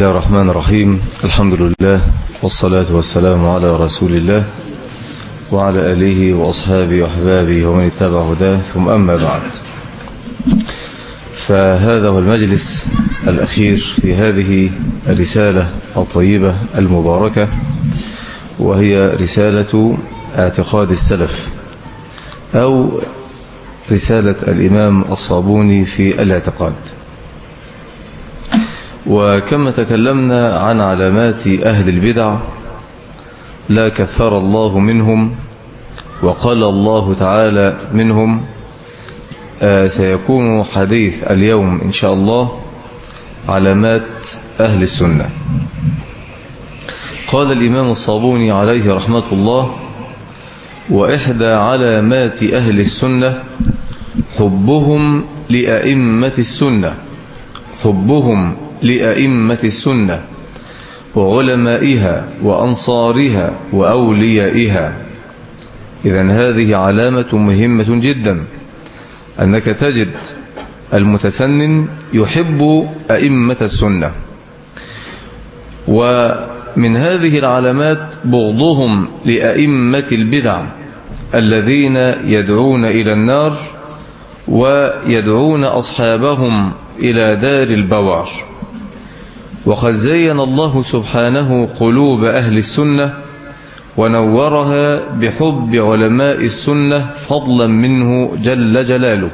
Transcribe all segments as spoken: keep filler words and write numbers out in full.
الله الرحمن الرحيم. الحمد لله والصلاة والسلام على رسول الله وعلى آله وأصحابه وأحبابه ومن اتبع هداه، ثم أما بعد، فهذا هو المجلس الأخير في هذه الرسالة الطيبة المباركة، وهي رسالة اعتقاد السلف أو رسالة الإمام الصابوني في الاعتقاد. وكما تكلمنا عن علامات أهل البدع لا كثر الله منهم، وقال الله تعالى منهم، آه سيكون حديث اليوم إن شاء الله علامات أهل السنة. قال الإمام الصابوني عليه رحمة الله: وإحدى علامات أهل السنة حبهم لأئمة السنة حبهم لأئمة السنة وعلمائها وأنصارها وأوليائها. إذن هذه علامة مهمة جدا، أنك تجد المتسنن يحب أئمة السنة. ومن هذه العلامات بغضهم لأئمة البدع الذين يدعون إلى النار ويدعون أصحابهم إلى دار البوار. وقد زين الله سبحانه قلوب أهل السنة ونورها بحب علماء السنة فضلا منه جل جلاله.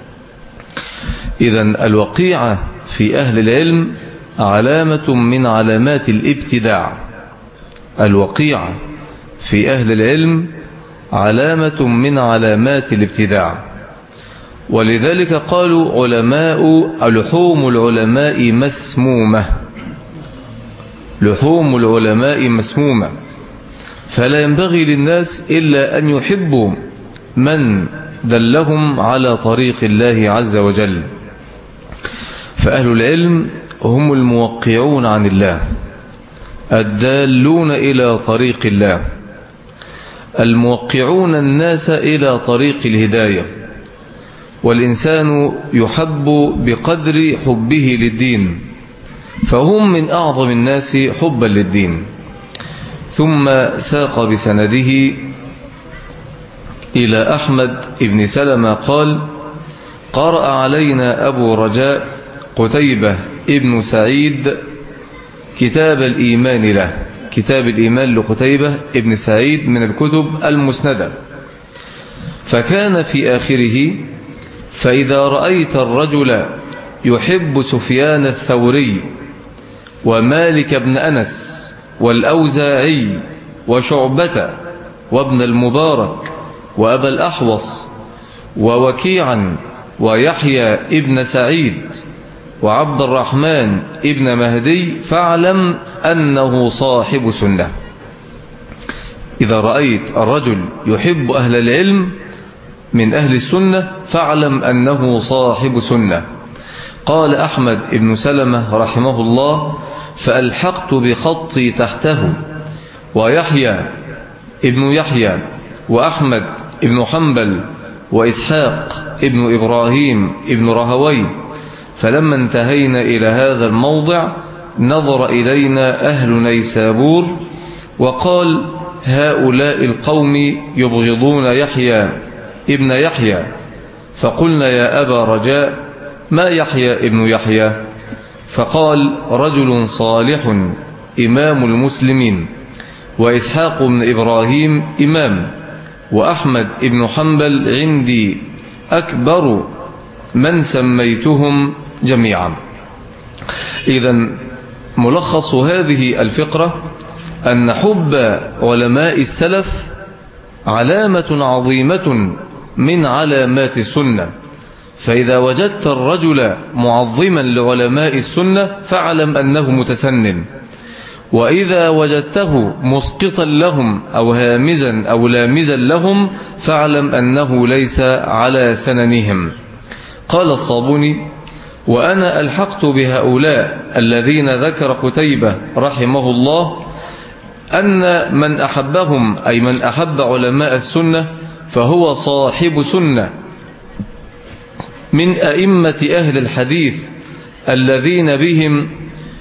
إذن الوقيعة في أهل العلم علامة من علامات الابتداع. الوقيعة في أهل العلم علامة من علامات الابتداع. ولذلك قالوا علماء لحوم العلماء مسمومة لحوم العلماء مسمومة فلا ينبغي للناس إلا أن يحبوا من دلهم على طريق الله عز وجل. فأهل العلم هم الموقعون عن الله، الدالون إلى طريق الله، الموقعون الناس إلى طريق الهداية. والإنسان يحب بقدر حبه للدين، فهم من أعظم الناس حبا للدين. ثم ساق بسنده إلى أحمد بن سلمة قال: قرأ علينا أبو رجاء قتيبة ابن سعيد كتاب الإيمان له كتاب الإيمان لقتيبة ابن سعيد من الكتب المسندة، فكان في آخره: فإذا رأيت الرجل يحب سفيان الثوري ومالك بن أنس والأوزاعي وشعبة وابن المبارك وأبا الأحوص ووكيعا ويحيى ابن سعيد وعبد الرحمن ابن مهدي فاعلم أنه صاحب سنة. إذا رأيت الرجل يحب أهل العلم من أهل السنة فاعلم أنه صاحب سنة. قال أحمد بن سلمة رحمه الله: فألحقت بخطي تحته ويحيى ابن يحيى وأحمد ابن حنبل وإسحاق ابن إبراهيم ابن رهوي. فلما انتهينا إلى هذا الموضع نظر إلينا أهل نيسابور وقال: هؤلاء القوم يبغضون يحيى ابن يحيى. فقلنا: يا أبا رجاء ما يحيى ابن يحيى؟ فقال: رجل صالح إمام المسلمين، وإسحاق بن إبراهيم إمام، وأحمد ابن حنبل عندي أكبر من سميتهم جميعا. إذن ملخص هذه الفقرة أن حب علماء السلف علامة عظيمة من علامات السنة. فإذا وجدت الرجل معظما لعلماء السنة فاعلم أنه متسنن، وإذا وجدته مسقطا لهم أو هامزا أو لامزا لهم فاعلم أنه ليس على سننهم. قال الصابوني: وأنا ألحقت بهؤلاء الذين ذكر قتيبة رحمه الله أن من أحبهم أي من أحب علماء السنة فهو صاحب سنة من أئمة أهل الحديث الذين بهم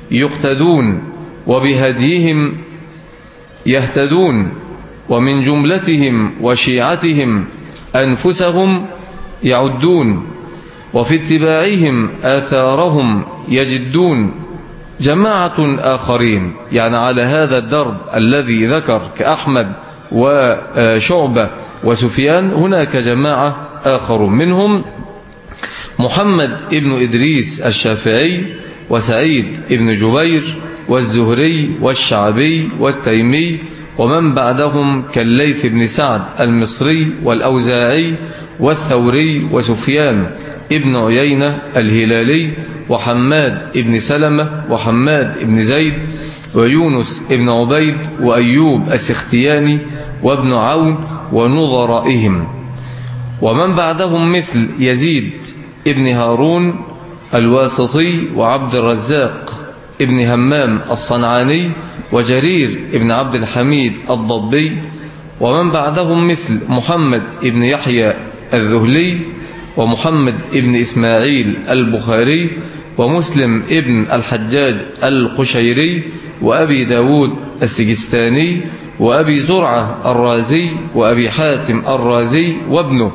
يقتدون وبهديهم يهتدون، ومن جملتهم وشيعتهم أنفسهم يعدون، وفي اتباعهم آثارهم يجدون. جماعة آخرين يعني على هذا الدرب الذي ذكر كأحمد وشعبة وسفيان، هناك جماعة آخر منهم محمد ابن إدريس الشافعي وسعيد ابن جبير والزهري والشعبي والتيمي، ومن بعدهم كالليث بن سعد المصري والأوزاعي والثوري وسفيان ابن عيينة الهلالي وحماد ابن سلمة وحماد ابن زيد ويونس ابن عبيد وأيوب السختياني وابن عون ونظرائهم. ومن بعدهم مثل يزيد ابن هارون الواسطي وعبد الرزاق ابن همام الصنعاني وجرير ابن عبد الحميد الضبي. ومن بعدهم مثل محمد ابن يحيى الذهلي ومحمد ابن إسماعيل البخاري ومسلم ابن الحجاج القشيري وأبي داود السجستاني وأبي زرعة الرازي وأبي حاتم الرازي وابنه،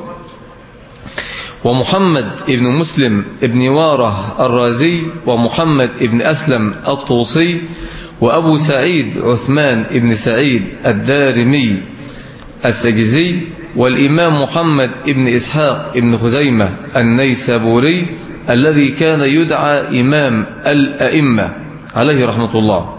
ومحمد ابن مسلم ابن واره الرازي ومحمد ابن أسلم الطوسي وأبو سعيد عثمان ابن سعيد الدارمي السجزي والإمام محمد ابن إسحاق ابن خزيمة النيسابوري الذي كان يدعى إمام الأئمة عليه رحمة الله.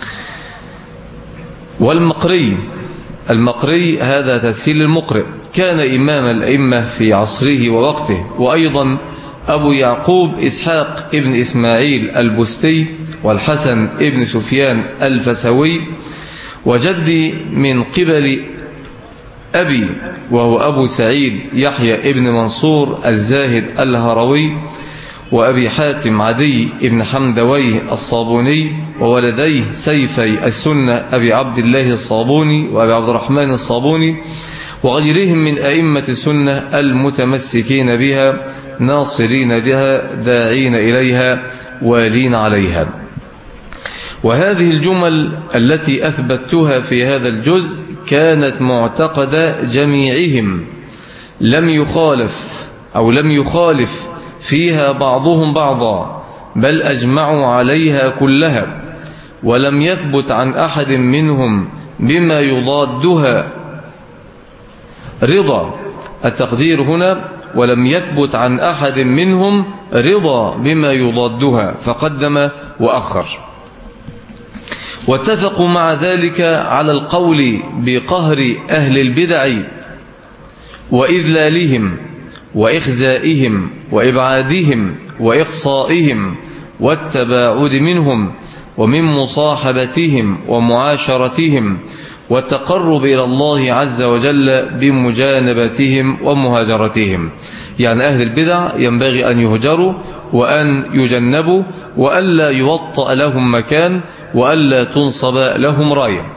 والمقري، المقري هذا تسهيل المقرئ، كان إمام الأئمة في عصره ووقته. وأيضا أبو يعقوب إسحاق ابن إسماعيل البستي والحسن ابن سفيان الفسوي، وجدي من قبل أبي وهو أبو سعيد يحيى ابن منصور الزاهد الهروي وأبي حاتم عدي ابن حمدويه الصابوني وولديه سيفي السنة أبي عبد الله الصابوني وأبي عبد الرحمن الصابوني وغيرهم من أئمة السنة المتمسكين بها ناصرين بها داعين إليها والين عليها. وهذه الجمل التي أثبتها في هذا الجزء كانت معتقد جميعهم، لم يخالف أو لم يخالف فيها بعضهم بعضا، بل أجمعوا عليها كلها، ولم يثبت عن أحد منهم بما يضادها رضا. التقدير هنا ولم يثبت عن أحد منهم رضا بما يضادها، فقدم وأخر. واتفقوا مع ذلك على القول بقهر أهل البدع وإذلالهم وإخزائهم وإبعادهم وإقصائهم والتباعد منهم ومن مصاحبتهم ومعاشرتهم والتقرب إلى الله عز وجل بمجانبتهم ومهاجرتهم. يعني أهل البدع ينبغي أن يهجروا وأن يجنبوا وألا يوطأ لهم مكان وألا تنصب لهم راية.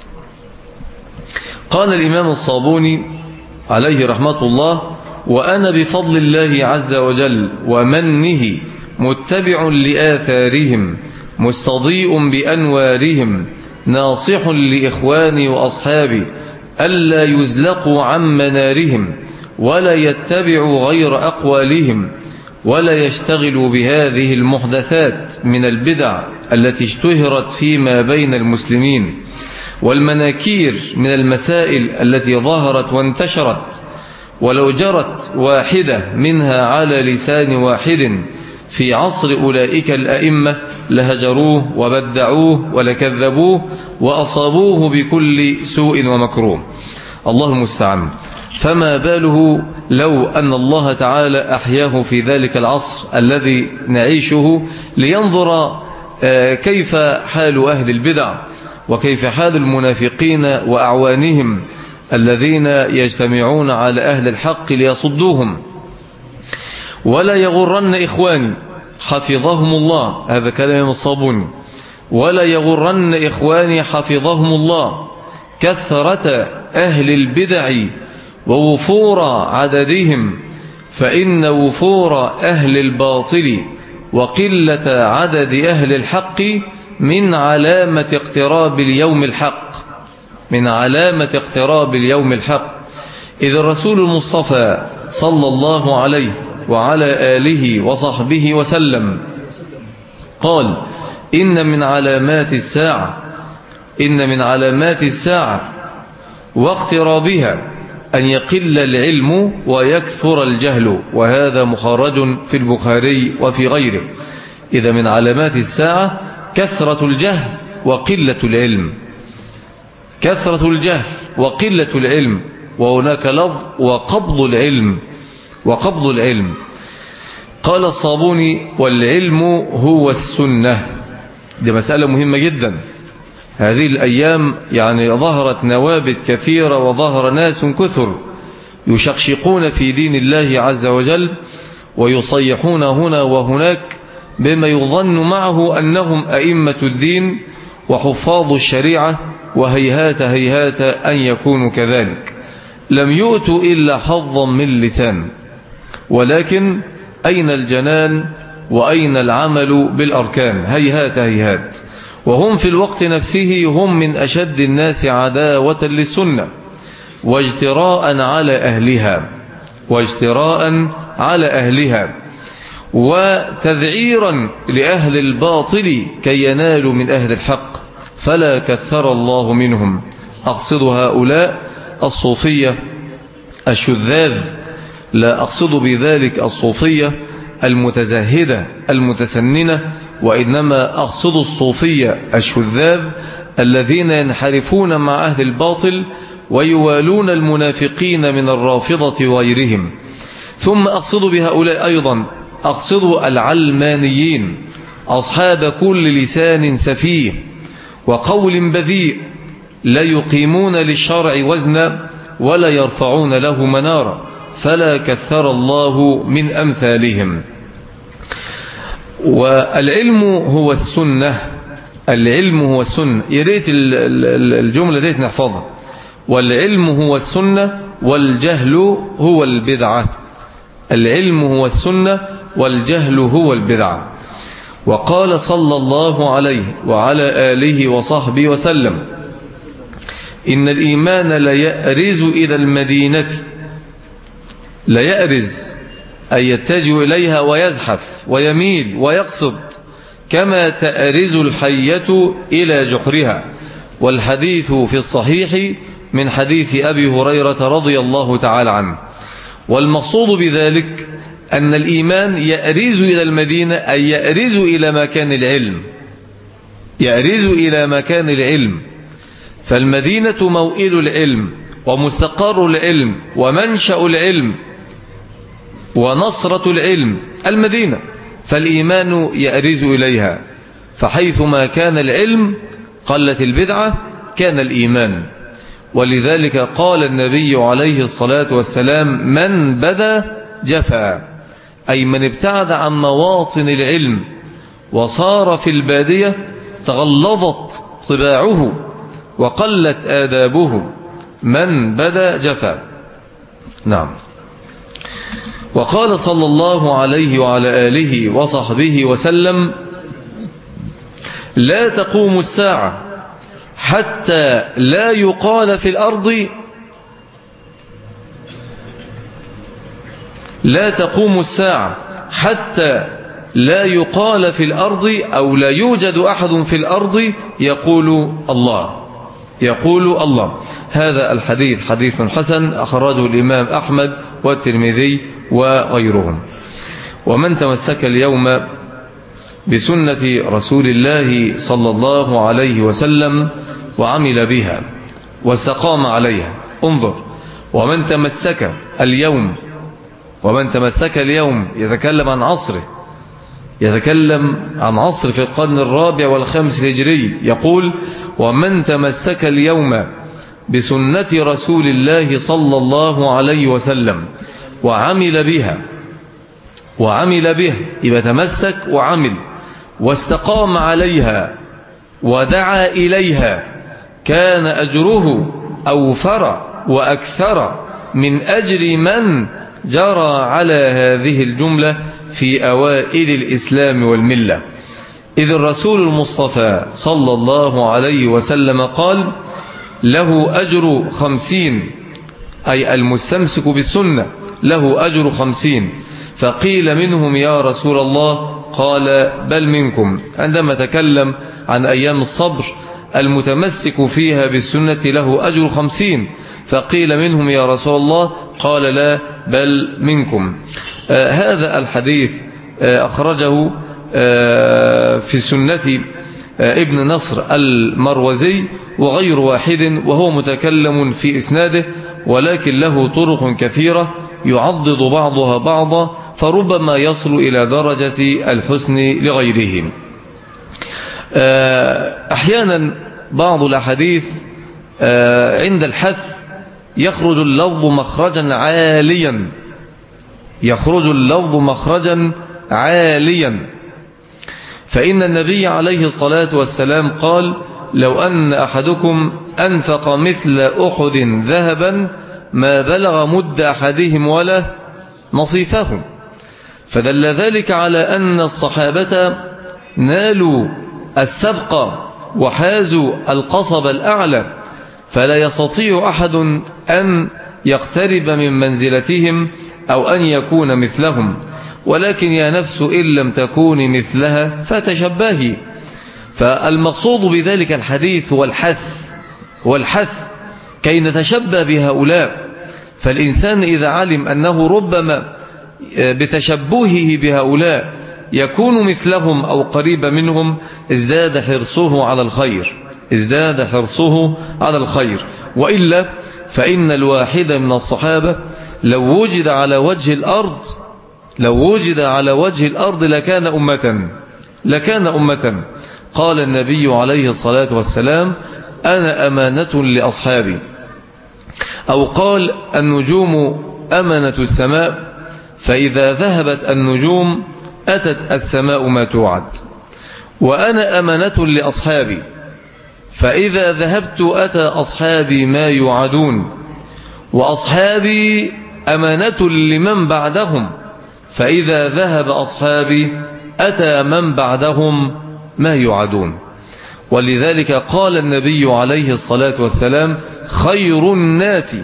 قال الإمام الصابوني عليه رحمة الله: وأنا بفضل الله عز وجل ومنه متبع لآثارهم مستضيء بأنوارهم ناصح لإخواني وأصحابي ألا يزلقوا عن منارهم ولا يتبعوا غير أقوالهم ولا يشتغلوا بهذه المحدثات من البدع التي اشتهرت فيما بين المسلمين والمناكير من المسائل التي ظهرت وانتشرت، ولو جرت واحدة منها على لسان واحد في عصر أولئك الأئمة لهجروه وبدعوه ولكذبوه وأصابوه بكل سوء ومكروه. الله المستعان. فما باله لو أن الله تعالى أحياه في ذلك العصر الذي نعيشه لينظر كيف حال أهل البدع وكيف حال المنافقين وأعوانهم الذين يجتمعون على أهل الحق ليصدوهم. ولا يغرن إخواني حفظهم الله، هذا كلام الصابوني، ولا يغرن إخواني حفظهم الله كثرة أهل البدع ووفور عددهم، فإن وفور أهل الباطل وقلة عدد أهل الحق من علامة اقتراب اليوم الحق من علامة اقتراب اليوم الحق إذ الرسول المصطفى صلى الله عليه وعلى آله وصحبه وسلم قال إن من علامات الساعة إن من علامات الساعة واقترابها أن يقل العلم ويكثر الجهل، وهذا مخرج في البخاري وفي غيره. إذا من علامات الساعة كثرة الجهل وقلة العلم، كثرة الجهل وقلة العلم، وهناك لفظ وقبض العلم وقبض العلم. قال الصابوني والعلم هو السنة. دي مسألة مهمة جدا. هذه الأيام يعني ظهرت نوابت كثيرة وظهر ناس كثر يشقشقون في دين الله عز وجل ويصيحون هنا وهناك بما يظن معه أنهم أئمة الدين وحفاظ الشريعة، وهيهات هيهات أن يكونوا كذلك. لم يؤتوا إلا حظا من لسان، ولكن أين الجنان وأين العمل بالأركان؟ هيهات هيهات. وهم في الوقت نفسه هم من أشد الناس عداوة للسنة واجتراء على أهلها واجتراء على أهلها وتذعيرا لأهل الباطل كي ينالوا من أهل الحق، فلا كثر الله منهم. أقصد هؤلاء الصوفية الشذاذ، لا أقصد بذلك الصوفية المتزهدة المتسننة، وإنما أقصد الصوفية الشذاذ الذين ينحرفون مع أهل الباطل ويوالون المنافقين من الرافضة وغيرهم. ثم أقصد بهؤلاء أيضا أقصد العلمانيين أصحاب كل لسان سفيه وقول بذيء، لا يقيمون للشرع وزنا ولا يرفعون له منارا، فلا كثر الله من أمثالهم. والعلم هو السنة، العلم هو السنة. يريت الجملة دي نحفظها. والعلم هو السنة والجهل هو البدعة. العلم هو السنة والجهل هو البدعة. وقال صلى الله عليه وعلى آله وصحبه وسلم إن الإيمان ليأرز إلى المدينة، ليأرز أي يتجه إليها ويزحف ويميل ويقصد كما تأرز الحية إلى جحرها. والحديث في الصحيح من حديث أبي هريرة رضي الله تعالى عنه. والمقصود بذلك أن الإيمان يأرز إلى المدينة، أي يأرز إلى مكان العلم، يأرز إلى مكان العلم. فالمدينة موئل العلم ومستقر العلم ومنشأ العلم ونصرة العلم المدينة، فالإيمان يأرز إليها. فحيثما كان العلم قلت البدعة كان الإيمان. ولذلك قال النبي عليه الصلاة والسلام من بدا جفا، أي من ابتعد عن مواطن العلم وصار في البادية تغلظت طباعه وقلت آدابه. من بدا جفا. نعم. وقال صلى الله عليه وعلى آله وصحبه وسلم لا تقوم الساعة حتى لا يقال في الأرض لا تقوم الساعة حتى لا يقال في الأرض أو لا يوجد أحد في الأرض يقول الله يقول الله. هذا الحديث حديث حسن أخرجه الإمام أحمد والترمذي وغيرهم. ومن تمسك اليوم بسنة رسول الله صلى الله عليه وسلم وعمل بها واستقام عليها، انظر، ومن تمسك اليوم ومن تمسك اليوم يتكلم عن عصره، يتكلم عن عصر في القرن الرابع والخامس الهجري، يقول ومن تمسك اليوم بسنة رسول الله صلى الله عليه وسلم وعمل بها وعمل به، يبقى تمسك وعمل واستقام عليها ودعا إليها، كان أجره أوفر وأكثر من أجر من جرى على هذه الجملة في أوائل الإسلام والملة. إذ الرسول المصطفى صلى الله عليه وسلم قال له أجر خمسين، أي المستمسك بالسنة له أجر خمسين. فقيل منهم يا رسول الله؟ قال بل منكم، عندما تكلم عن أيام الصبر المتمسك فيها بالسنة له أجر خمسين. فقيل منهم يا رسول الله؟ قال لا بل منكم. آه هذا الحديث آه أخرجه آه في سنة آه ابن نصر المروزي وغير واحد، وهو متكلم في إسناده، ولكن له طرق كثيرة يعضد بعضها بعضا، فربما يصل إلى درجة الحسن لغيرهم. أحيانا بعض الأحاديث عند الحث يخرج اللفظ مخرجا عاليا، يخرج اللفظ مخرجا عاليا. فإن النبي عليه الصلاة والسلام قال لو أن أحدكم أنفق مثل أحد ذهبا ما بلغ مد أحدهم ولا نصيفهم. فدل ذلك على أن الصحابة نالوا السبق وحازوا القصب الأعلى، فلا يستطيع أحد أن يقترب من منزلتهم أو أن يكون مثلهم. ولكن يا نفس إن لم تكوني مثلها فتشبهي. فالمقصود بذلك الحديث هو الحث، هو الحث كي نتشبه بهؤلاء. فالإنسان إذا علم أنه ربما بتشبهه بهؤلاء يكون مثلهم أو قريب منهم ازداد حرصه على الخير، ازداد حرصه على الخير. وإلا فإن الواحد من الصحابة لو وجد على وجه الأرض لو وجد على وجه الأرض لكان أمة لكان أمة. قال النبي عليه الصلاة والسلام أنا أمانة لأصحابي، أو قال النجوم أمانة السماء، فإذا ذهبت النجوم أتت السماء ما توعد. وأنا أمانة لأصحابي، فإذا ذهبت أتى أصحابي ما يوعدون. وأصحابي أمانة لمن بعدهم، فإذا ذهب أصحابي أتى من بعدهم ما يوعدون. ولذلك قال النبي عليه الصلاة والسلام خير الناس،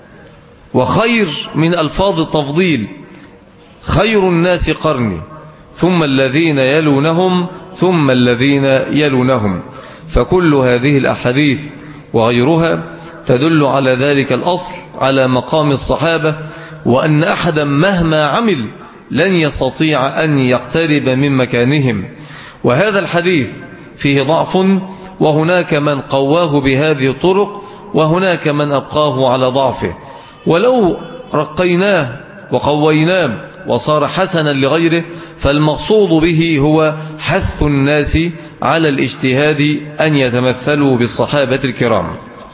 وخير من ألفاظ التفضيل، خير الناس قرني ثم الذين يلونهم ثم الذين يلونهم. فكل هذه الأحاديث وغيرها تدل على ذلك الأصل، على مقام الصحابة، وأن أحدا مهما عمل لن يستطيع أن يقترب من مكانهم. وهذا الحديث فيه ضعف، وهناك من قواه بهذه الطرق، وهناك من أبقاه على ضعفه. ولو رقيناه وقويناه وصار حسنا لغيره، فالمقصود به هو حث الناس على الاجتهاد أن يتمثلوا بالصحابة الكرام.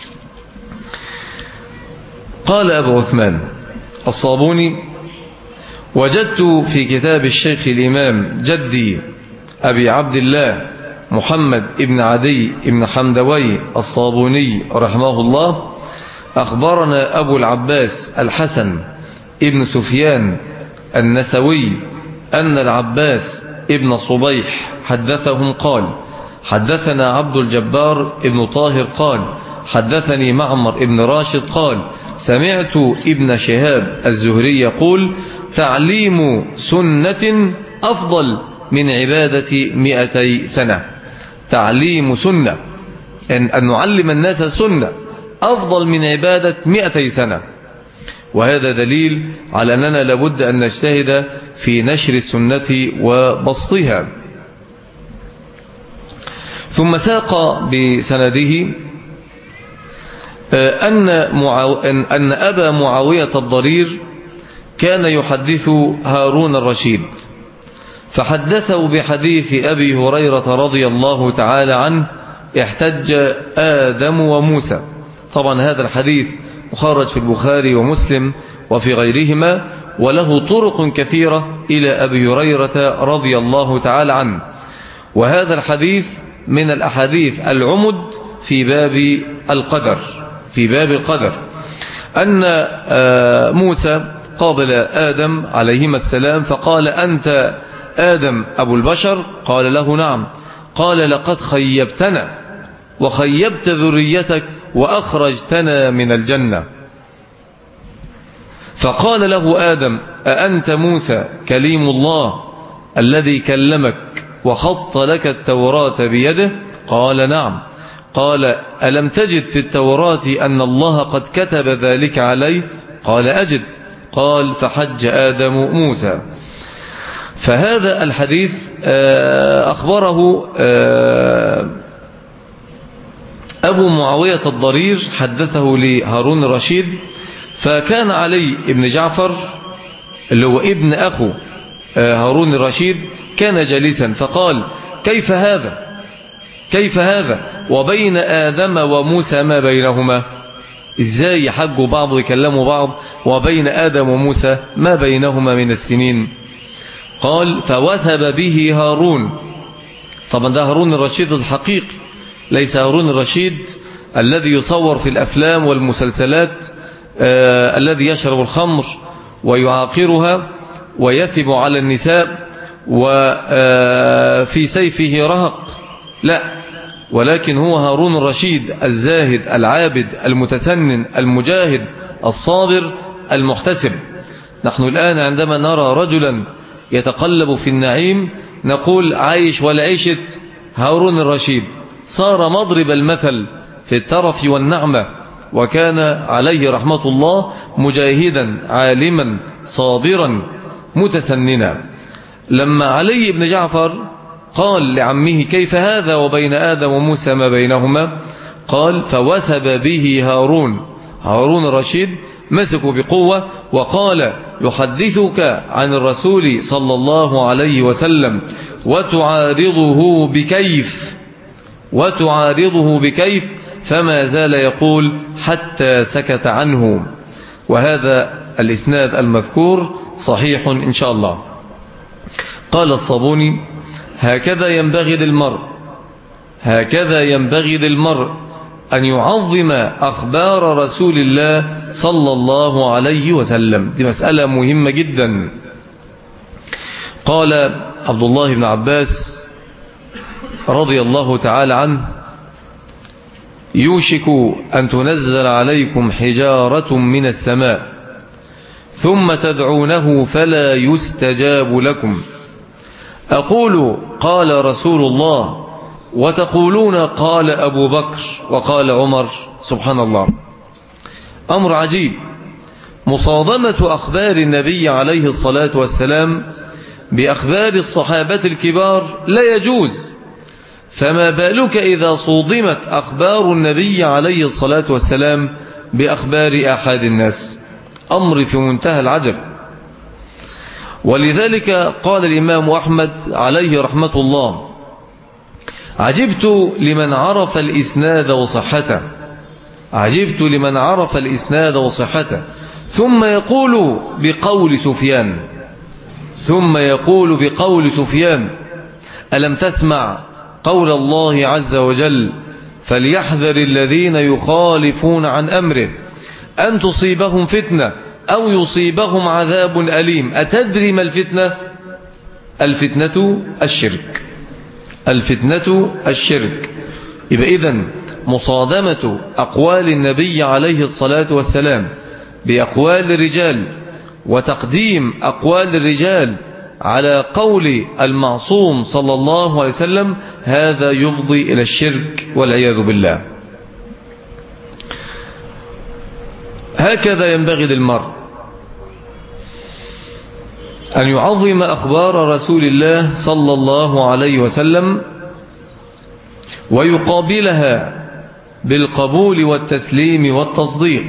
قال أبو عثمان الصابوني وجدت في كتاب الشيخ الإمام جدي أبي عبد الله محمد ابن عدي ابن حمدوي الصابوني رحمه الله أخبرنا أبو العباس الحسن ابن سفيان النسوي أن العباس ابن صبيح حدثهم قال حدثنا عبد الجبار ابن طاهر قال حدثني معمر ابن راشد قال سمعت ابن شهاب الزهري يقول تعليم سنة أفضل من عبادة مئتي سنة. تعليم سنة، أن نعلم الناس السنة أفضل من عبادة مئتي سنة. وهذا دليل على أننا لابد أن نجتهد في نشر السنة وبسطها. ثم ساق بسنده أن, معاو... أن أبا معاوية الضرير كان يحدث هارون الرشيد، فحدثه بحديث أبي هريرة رضي الله تعالى عنه احتج آدم وموسى. طبعا هذا الحديث مخرج في البخاري ومسلم وفي غيرهما، وله طرق كثيرة إلى أبي هريرة رضي الله تعالى عنه. وهذا الحديث من الأحاديث العمد في باب القدر، في باب القدر أن موسى قابل آدم عليهما السلام فقال أنت آدم أبو البشر؟ قال له نعم. قال لقد خيبتنا وخيبت ذريتك وأخرجتنا من الجنة. فقال له آدم أأنت موسى كليم الله الذي كلمك وخط لك التوراة بيده؟ قال نعم. قال ألم تجد في التوراة أن الله قد كتب ذلك عليه؟ قال أجد. قال فحج آدم موسى. فهذا الحديث أخبره أبو معاوية الضرير، حدثه لهارون الرشيد. فكان علي ابن جعفر اللي هو ابن أخو هارون الرشيد كان جالسا، فقال كيف هذا كيف هذا وبين آدم وموسى ما بينهما؟ إزاي يحجوا بعض ويكلموا بعض وبين آدم وموسى ما بينهما من السنين؟ قال فوثب به هارون. طبعا ده هارون الرشيد الحقيقي، ليس هارون الرشيد الذي يصور في الأفلام والمسلسلات، آه الذي يشرب الخمر ويعاقرها ويثب على النساء وفي سيفه رهق، لا، ولكن هو هارون الرشيد الزاهد العابد المتسنن المجاهد الصابر المحتسب. نحن الآن عندما نرى رجلا يتقلب في النعيم نقول عايش والعيشة هارون الرشيد، صار مضرب المثل في الترف والنعمة، وكان عليه رحمة الله مجاهدا عالما صابرا متسننا. لما علي بن جعفر قال لعمه كيف هذا وبين آدم وموسى ما بينهما؟ قال فوثب به هارون. هارون الرشيد مسكوا بقوة وقال يحدثك عن الرسول صلى الله عليه وسلم وتعارضه بكيف وتعارضه بكيف فما زال يقول حتى سكت عنه. وهذا الإسناد المذكور صحيح إن شاء الله. قال الصابوني هكذا ينبغي للمرء هكذا ينبغي للمرء أن يعظم أخبار رسول الله صلى الله عليه وسلم. دي مسألة مهمة جدا. قال عبد الله بن عباس رضي الله تعالى عنه يوشك أن تنزل عليكم حجارة من السماء ثم تدعونه فلا يستجاب لكم. أقول قال رسول الله وتقولون قال أبو بكر وقال عمر. سبحان الله، أمر عجيب. مصادمة أخبار النبي عليه الصلاة والسلام بأخبار الصحابة الكبار لا يجوز، فما بالك إذا صودمت أخبار النبي عليه الصلاة والسلام بأخبار أحد الناس؟ أمر في منتهى العجب. ولذلك قال الإمام أحمد عليه رحمة الله عجبت لمن عرف الإسناد وصحته عجبت لمن عرف الإسناد وصحته ثم يقول بقول سفيان ثم يقول بقول سفيان ألم تسمع قول الله عز وجل فليحذر الذين يخالفون عن أمره أن تصيبهم فتنة أو يصيبهم عذاب أليم. أتدري ما الفتنة؟ الفتنة الشرك الفتنة الشرك. يبقى إذن مصادمة أقوال النبي عليه الصلاة والسلام بأقوال الرجال وتقديم أقوال الرجال على قول المعصوم صلى الله عليه وسلم هذا يفضي إلى الشرك والعياذ بالله. هكذا ينبغي للمرء أن يعظم أخبار رسول الله صلى الله عليه وسلم ويقابلها بالقبول والتسليم والتصديق،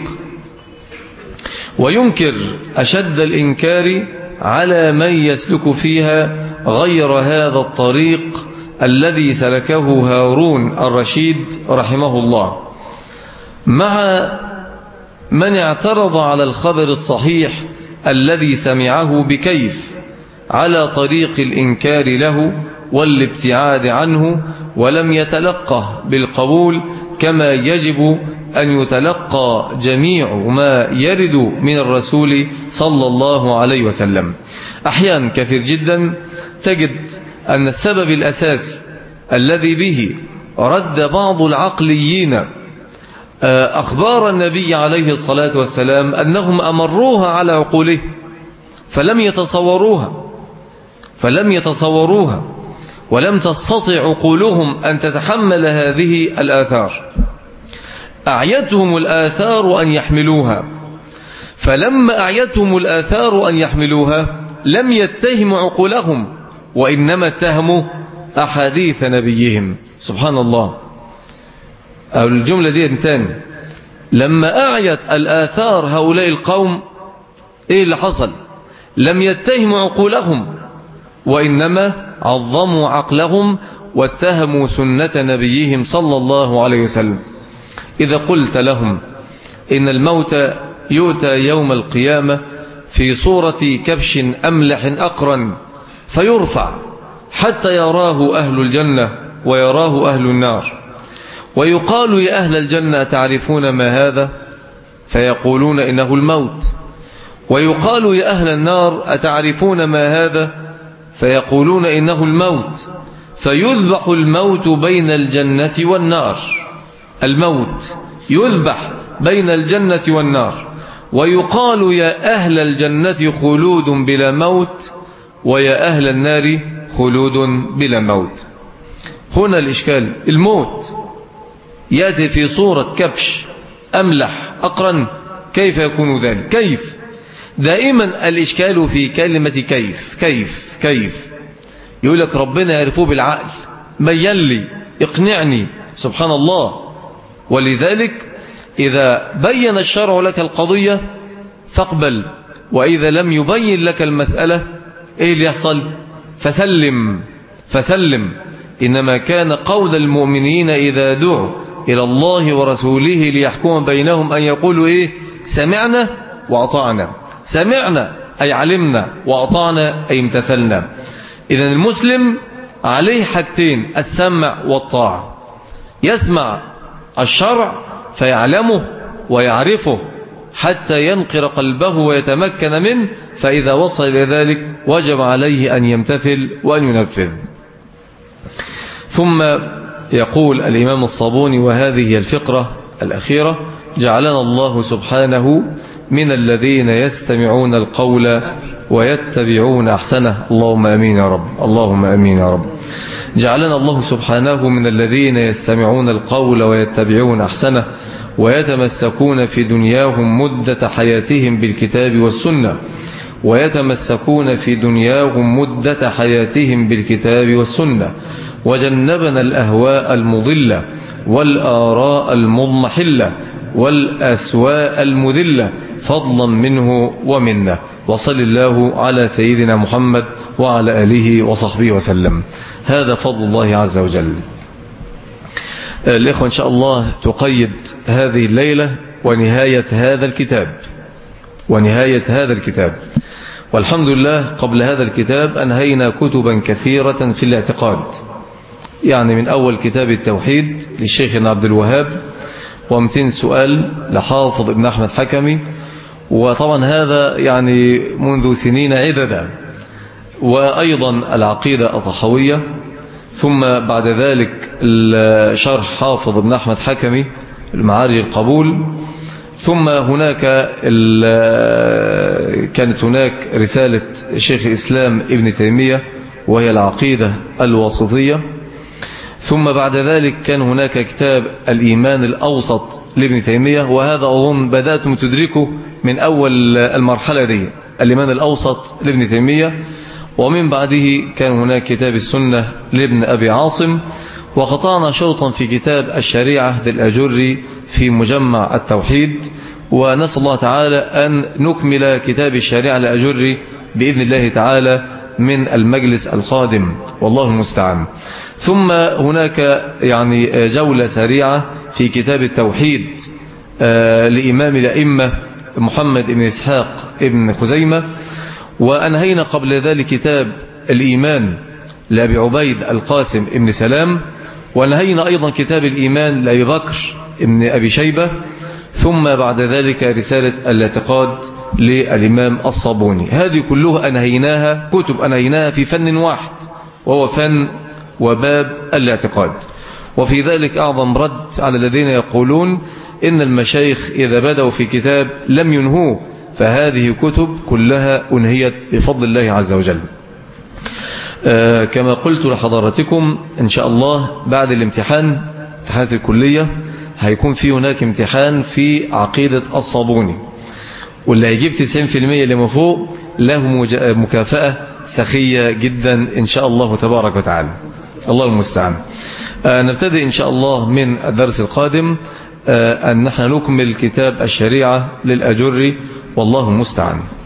وينكر أشد الإنكار على من يسلك فيها غير هذا الطريق الذي سلكه هارون الرشيد رحمه الله، مع من اعترض على الخبر الصحيح الذي سمعه بكيف على طريق الإنكار له والابتعاد عنه ولم يتلقه بالقبول كما يجب أن يتلقى جميع ما يرد من الرسول صلى الله عليه وسلم. أحيانا كثير جدا تجد أن السبب الأساسي الذي به رد بعض العقليين أخبار النبي عليه الصلاة والسلام أنهم أمروها على عقوله فلم يتصوروها فلم يتصوروها ولم تستطع عقولهم أن تتحمل هذه الآثار. أعيتهم الآثار أن يحملوها، فلما أعيتهم الآثار أن يحملوها لم يتهموا عقولهم وإنما اتهموا أحاديث نبيهم. سبحان الله. أو الجملة دي تاني، لما أعيت الآثار هؤلاء القوم إيه اللي حصل؟ لم يتهموا عقولهم وإنما عظموا عقلهم واتهموا سنة نبيهم صلى الله عليه وسلم. إذا قلت لهم إن الموت يؤتى يوم القيامة في صورة كبش أملح أقرن فيرفع حتى يراه أهل الجنة ويراه أهل النار، ويقال يا أهل الجنة تعرفون ما هذا؟ فيقولون إنه الموت. ويقال يا أهل النار أتعرفون ما هذا؟ فيقولون إنه الموت. فيذبح الموت بين الجنة والنار، الموت يذبح بين الجنة والنار، ويقال يا أهل الجنة خلود بلا موت ويا أهل النار خلود بلا موت. هنا الإشكال، الموت يأتي في صورة كبش أملح أقرن، كيف يكون ذلك؟ كيف؟ دائما الإشكال في كلمة كيف كيف كيف يقول لك ربنا يعرفوه بالعقل، بين لي، اقنعني. سبحان الله. ولذلك إذا بين الشرع لك القضية فاقبل، وإذا لم يبين لك المسألة إيه اللي يحصل؟ فسلم فسلم. إنما كان قول المؤمنين إذا دعوا إلى الله ورسوله ليحكم بينهم أن يقولوا إيه؟ سمعنا وأطعنا. سمعنا أي علمنا، وأطعنا أي امتثلنا. إذن المسلم عليه حاجتين، السمع والطاعة. يسمع الشرع فيعلمه ويعرفه حتى ينقر قلبه ويتمكن منه، فإذا وصل إلى ذلك وجب عليه أن يمتثل وأن ينفذ. ثم يقول الإمام الصابوني، وهذه هي الفقرة الأخيرة: جعلنا الله سبحانه من الذين يستمعون القول ويتبعون أحسنه. اللهم أمين يا رب، اللهم أمين يا رب. جعلنا الله سبحانه من الذين يستمعون القول ويتبعون أحسنه ويتمسكون في دنياهم مدة حياتهم بالكتاب والسنة ويتمسكون في دنياهم مدة حياتهم بالكتاب والسنة وجنبنا الأهواء المضلة والآراء المضمحلة والأسواء المذلة فضلا منه ومنه. وصل الله على سيدنا محمد وعلى آله وصحبه وسلم. هذا فضل الله عز وجل. الإخوة إن شاء الله تقيد هذه الليلة ونهاية هذا الكتاب ونهاية هذا الكتاب والحمد لله قبل هذا الكتاب أنهينا كتبا كثيرة في الاعتقاد، يعني من أول كتاب التوحيد للشيخ عبد الوهاب ومئتين سؤال لحافظ ابن أحمد حكمي، وطبعا هذا يعني منذ سنين عددا، وأيضا العقيدة الطحوية، ثم بعد ذلك شرح حافظ ابن أحمد حكمي المعارج القبول، ثم هناك كانت هناك رسالة شيخ الإسلام ابن تيمية وهي العقيدة الواسطية، ثم بعد ذلك كان هناك كتاب الإيمان الأوسط لابن تيمية، وهذا أظن بدأتم تدركوا من أول المرحلة دي، الإيمان الأوسط لابن تيمية. ومن بعده كان هناك كتاب السنة لابن أبي عاصم، وقطعنا شوطا في كتاب الشريعة للأجري في مجمع التوحيد، ونسأل الله تعالى أن نكمل كتاب الشريعة للأجري بإذن الله تعالى من المجلس القادم، والله المستعان. ثم هناك يعني جولة سريعة في كتاب التوحيد لإمام الأئمة محمد بن إسحاق بن خزيمة، وأنهينا قبل ذلك كتاب الإيمان لأبي عبيد القاسم بن سلام، ونهينا أيضا كتاب الإيمان لأبي بكر بن أبي شيبة، ثم بعد ذلك رسالة الاعتقاد للإمام الصابوني. هذه كلها أنهيناها كتب أنهيناها في فن واحد وهو فن وباب الاعتقاد. وفي ذلك أعظم رد على الذين يقولون إن المشايخ إذا بدأوا في كتاب لم ينهوه، فهذه كتب كلها أنهيت بفضل الله عز وجل. آه كما قلت لحضراتكم إن شاء الله بعد الامتحان امتحانات الكلية هيكون في هناك امتحان في عقيدة الصابوني، واللي هيجيب تسعين بالمئة لما فوق له مكافأة سخية جدا إن شاء الله تبارك وتعالى. الله المستعان. آه نبتدئ إن شاء الله من الدرس القادم آه أن نحن نكمل كتاب الشريعة للأجري، والله المستعان.